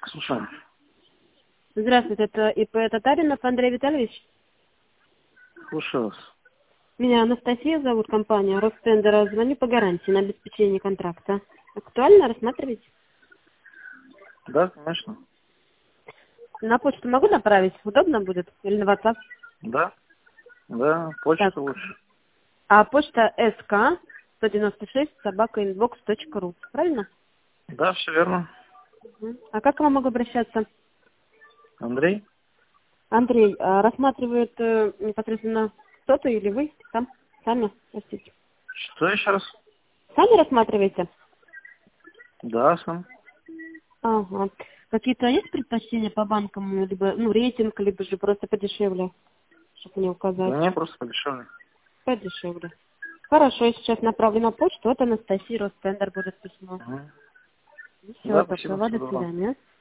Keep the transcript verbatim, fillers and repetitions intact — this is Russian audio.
Слушаем. Здравствуйте, это ИП Татаринов Андрей Витальевич. Слушаю вас. Меня Анастасия зовут, компания Ростендер. Звоню по гарантии на обеспечение контракта. Актуально рассматривать? Да, конечно. На почту могу направить? Удобно будет? Или на WhatsApp? Да. Да, почта Так. лучше. А почта СК сто девяносто шесть собака инбокс точка ру. Правильно? Да, все верно. Мгм. А как к вам могу обращаться? Андрей? Андрей, а рассматривает э, непосредственно кто-то или вы? Сам? Сами? Простите. Что еще раз? Сами рассматриваете? Да, сам. Ага. Какие-то есть предпочтения по банкам, либо ну рейтинг, либо же просто подешевле, чтобы мне указать? Да не, просто подешевле. Подешевле. Хорошо, я сейчас направлю на почту. Вот Анастасия Ростендер будет письмо. Угу. Ну, все, Да, спасибо, такого. всего До доброго. свидания.